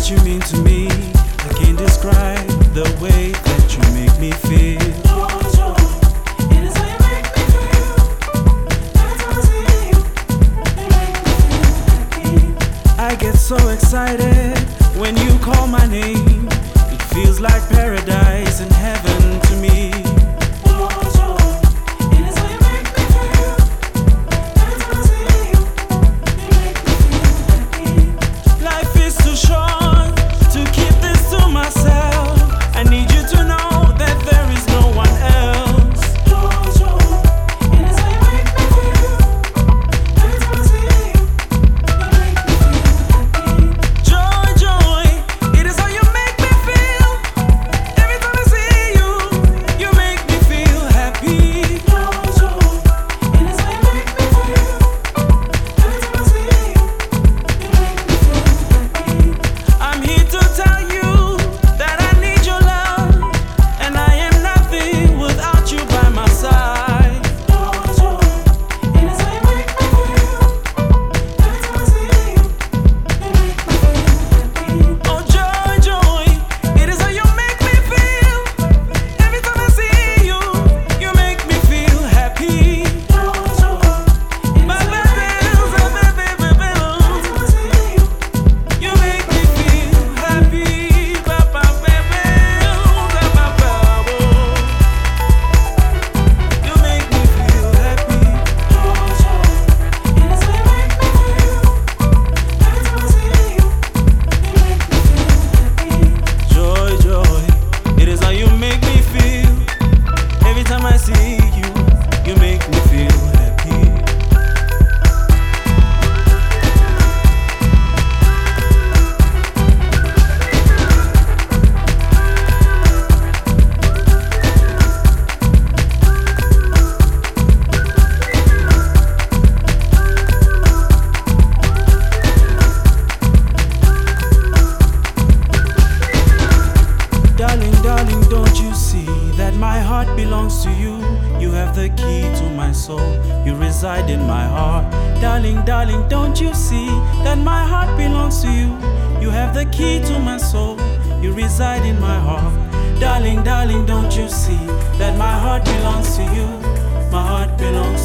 what you mean to me. I can't describe the way that you make me feel. It is how you make me feel. Every time I see you, you make me feel happy. I get so excited when you call my name. It feels like paradise and heaven to me. It is how you make me feel. Every time I see you, you make me feel happy. Life is too short to keep this to myself. I need you to know that there is no one else. It is how you make me feel. Every time I see you, you make me feel happy. Joy, joy, it is how you make me feel. Every time I see you, you make me feel happy. It is how you make me feel. Every time I see you, you make me feel happy. I'm here to tell you that I need your love, and I am nothing without you by my side. It is how you make me feel. Every time I see you, you make me feel happy. Oh joy, joy, it is how you make me feel. Every time I see you, you make me feel happy. My baby, you make me feel happy. Papa, baby, you make me feel happy. Joy, joy, it is how you make me feel. Every time I see you, you make me feel happy. Darling, darling, don't you see that my heart belongs to you? You have the key to my soul, you reside in my heart. Darling, darling, don't you see that my heart belongs to you? You have the key to my soul, you reside in my heart. Darling, darling, don't you see that my heart belongs to you? My heart belongs